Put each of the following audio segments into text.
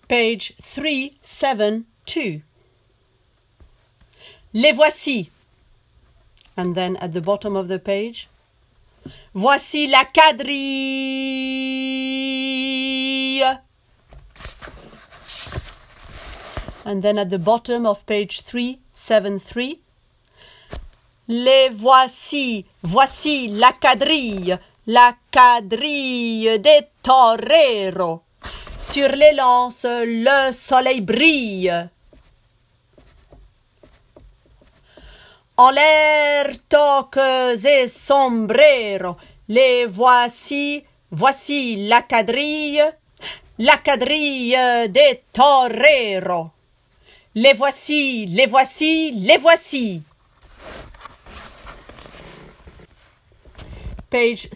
Page 372. Les voici. And then at the bottom of the page, voici la quadrille. And then at the bottom of page 373, les voici, voici la quadrille des toreros. Sur les lances, le soleil brille. En l'air, toques et sombreros. Les voici, voici la quadrille des toreros. Les voici, les voici, les voici. Page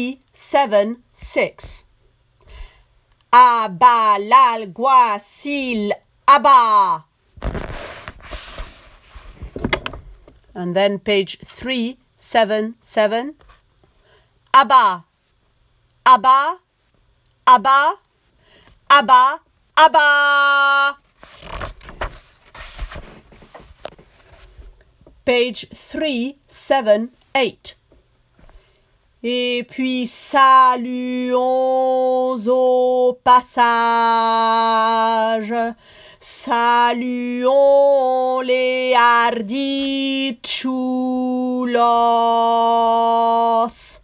376. Abat l'alguacil, abat. And then page 377. Abat, abat, abat, abat, abat. Page 378. Et puis saluons au passage, saluons les hardis chulos.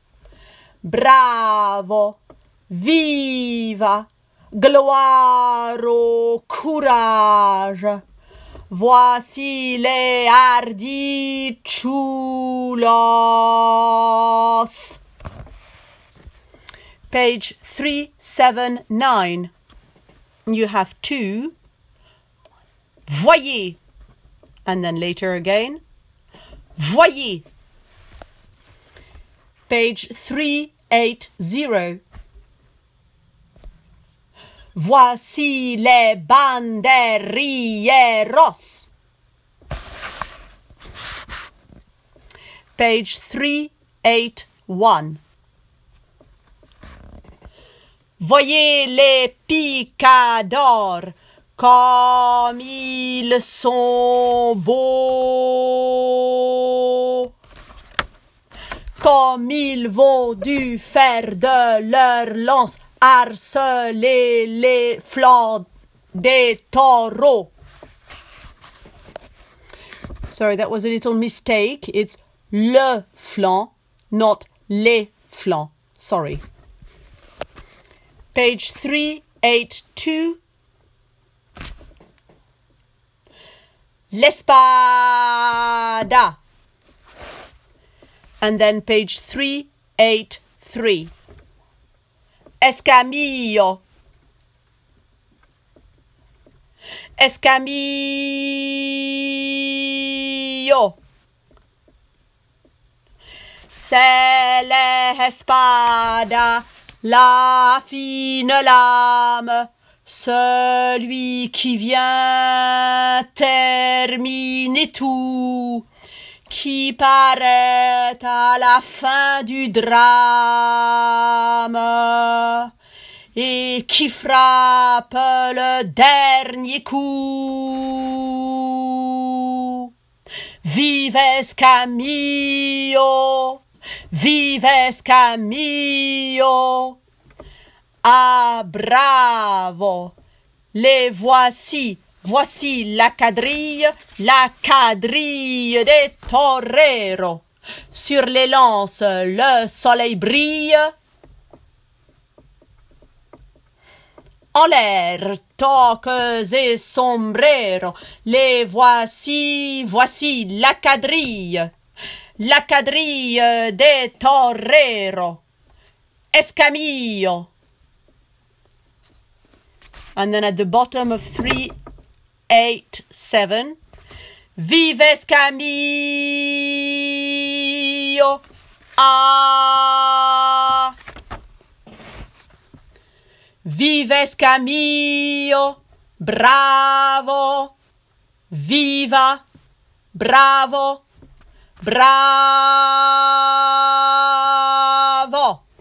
Bravo, viva, gloire au courage. Voici les hardis chulos. Page 379. You have two. Voyez. And then later again. Voyez. Page 380. Voici les banderilleros. Page 381. Voyez les picadors comme ils sont beaux. Comme ils vont du fer de leur lance harceler les flancs des taureaux. Sorry, that was a little mistake. It's le flanc, not les flancs. Sorry. Page 382. L'espada. And then page 383. Escamillo. Escamillo. C'est l'espada, la fine lame, celui qui vient terminer tout, qui paraît à la fin du drame et qui frappe le dernier coup. Vive Escamillo, vive Escamillo. Ah, bravo! Les voici, voici la quadrille des toreros. Sur les lances, le soleil brille. En l'air, toques et sombreros. Les voici, voici la quadrille des toreros. Escamillo. And then at the bottom of 387, vive Escamillo. Ah. Vive Escamillo. Bravo. Viva. Bravo. Bravo.